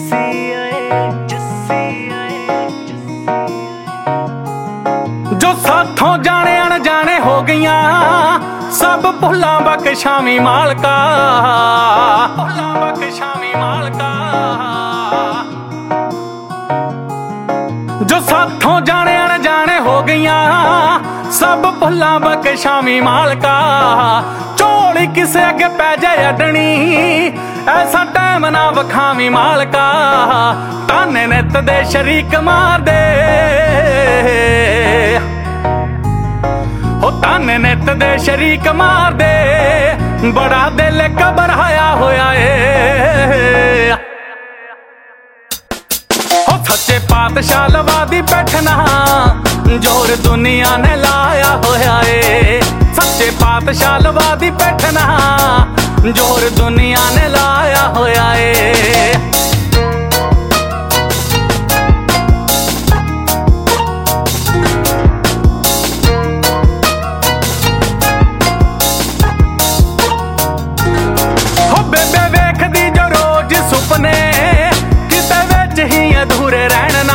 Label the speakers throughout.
Speaker 1: जो साथों जाने अनजाने हो गईया सब भुल्लां बख्शावी मालका, भुल्लां बख्शावी मालका। जो साथों जाने अनजाने हो गईया सब भुल्लां बख्शावी मालका। झोली किसे अगे पै जाए अडनी ऐसा टाइम ना वखावी मालका। ताने नित दे शरीक मार दे हो, ताने नित दे शरीक मार दे। बड़ा दिल घबराया होया ए हो, सच्चे पातशाह लवादी बैठना जोर दुनिया ने लाया होया ए। सच्चे पातशाह लवादी बैठना जोर दुनिया ने लाया होया ए। हो बेबे वेखदी जो रोज सुपने किते विच ही अधूरे रहना,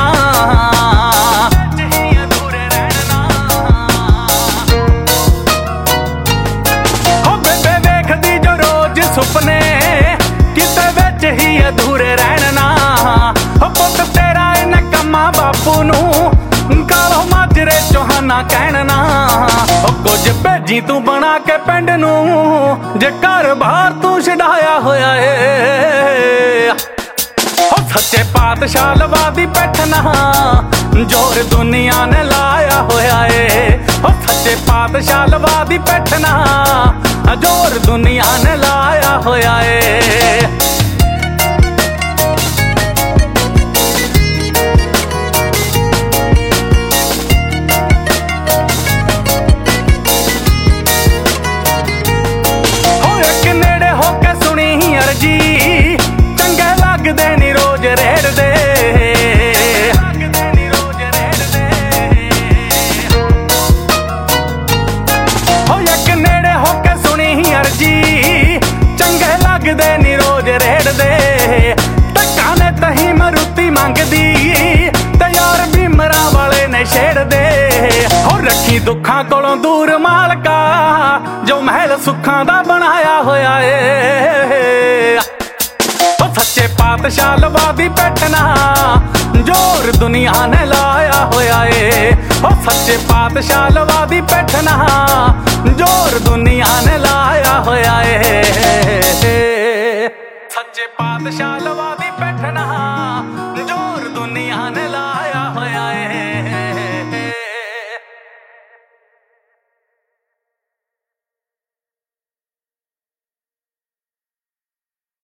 Speaker 1: सुपने किते विच ही अधूरे रहना। पुत तेरा इन कम्मा बापू नू कालो माजरे चौहाना कहना। कुछ भेजी तू बना के पिंड नू जे घर बाहर तू छड़ाया होया ए। सच्चे पातशाह लवादी बैठना जोर दुनिया ने लाया होया ए। सच्चे पातशाह लवादी बैठना जोर दुनिया ने लाया होया ए। हो एक नेड़े होके सुनी अर्जी चंगे लगदे नी रोज रेड़दे। हो एक नेड़े होके सुनी अर्जी चंगे लगदे नी रोज रेड़दे। धक्का ने तही मरुती मंगदी ते यार बीमरा वाले ने छेड़दे। हो रखी दुखां कोलों दूर मालका जो महल सुखां दा बनाया होया ए। सच्चे पातशाह लवादी बैठना जोर दुनिया ने लाया होया ए। सच्चे पातशाह लवादी बैठना जोर दुनिया ने लाया होया ए। सच्चे पातशाह लवादी